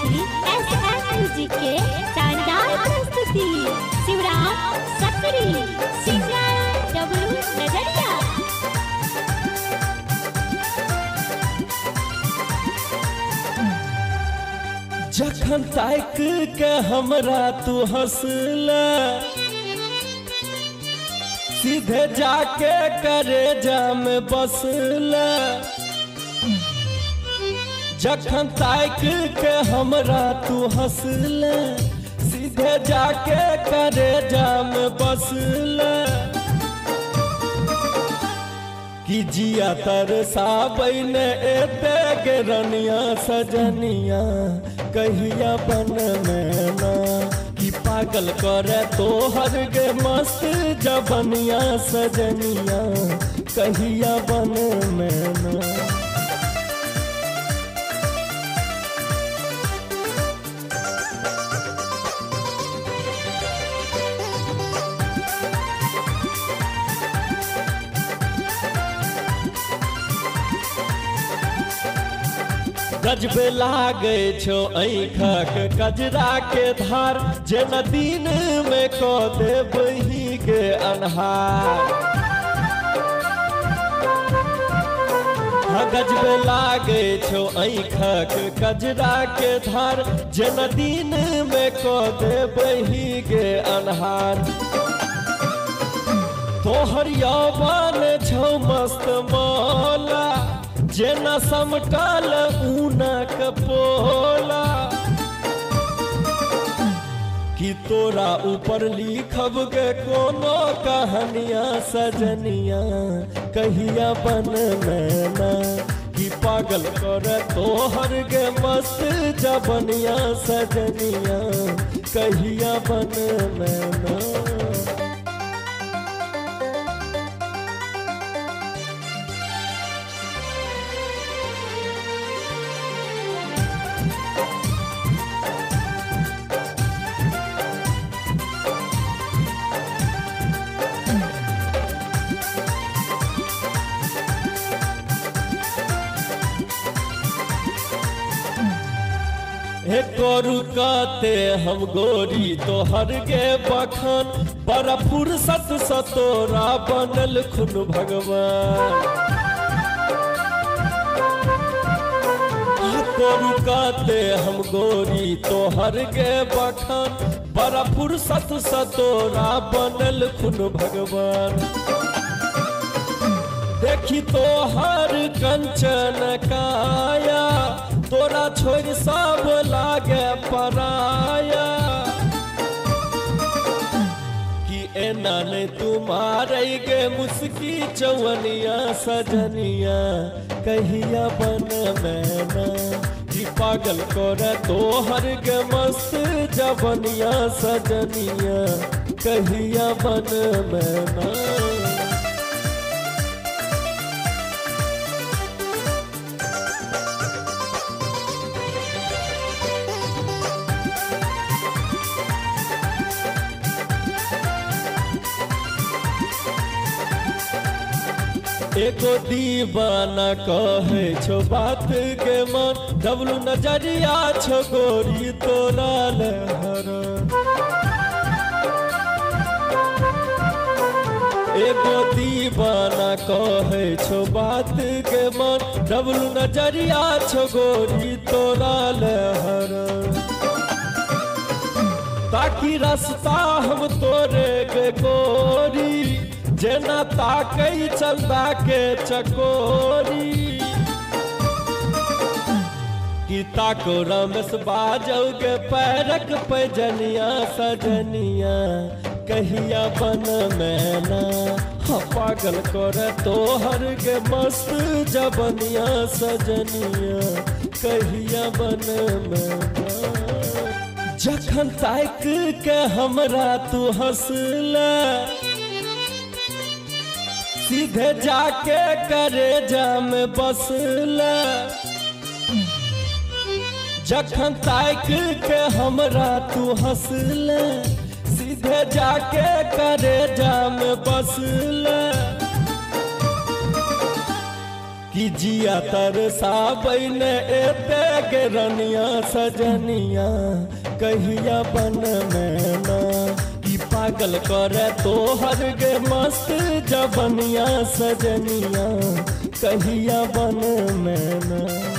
Gayatri SM music के शानदार प्रस्तुति शिवराम सक्री सिंगर डब्लू नजरिया। जखन ताक के हमरा तू हंसला सीधे जाके करे जाम बसला। जखन ताक के हमरा तू हंसला सीधे जाके करे जाम बसला। कि जिया तरसाबैन एते के रनिया सजनिया कहिया बन मैना। कि पागल करे तोहर गे मस्त जबनिया सजनिया कहिया बन मैना। गजबे लागे छो आँखक कजरा के धार जे दिन में को दे बही के अन्हार। गजबे लागे छो आँखक कजरा के धार जे दिन में को दे बही के अन्हार। तोहर यौवन छो मस्त मौला जेना समटल ऊनक पोला। कि तोरा ऊपर लिखब गे कोनो कहानिया सजनिया कहिया बन मैना। कि पागल कर तोहर गे मस्त जबनिया सजनिया कहिया बन मैना। एको रुकाते हम गोरी तोहर गे बखन बड़ा फुर्सत सतोरा बनल खुन भगवान। एको रुकाते हम गोरी तोहर गे बखन बड़ा फुर्सत सतोरा बनल खुन भगवान। देखी तोहर कंचन काया तोरा छोड़ सब लागे पराया। कि एना नहीं तुम्हारे गे मुस्की चवनिया सजनिया कहिया बन मैना। कि पागल करे तोहर गे मस्त जबनिया सजनिया कहिया बन मैना। एको दीवाना कहे छो बात के मन डब्लू नजरिया छो गोरी तोरा लहर। एको दीवाना कहे छो बात के मन डब्लू नजरिया छो गोरी तोरा लहर। ताकि रास्ता हम तोरे के गोरी जेना ताकई चंदा के चकोरी। कि ताको रमेश बाजोगे पैरक पैजनिया सजनिया कहिया बन मैना। हाँ पागल करे तोहर गे मस्त जबनिया सजनिया कहिया बन मैना। जखन ताक के हमरा तू हंसला सीधे जाके करे जाम बसला। जखन ताक के हमरा तू हंसला सीधे जाके करे जाम बसला। कि जिया तरसाबैन एते के रनिया सजनिया कहिया बन में ना कि पागल करे तोहर गे मस्त जबनिया सजनिया कहिया बन में ना।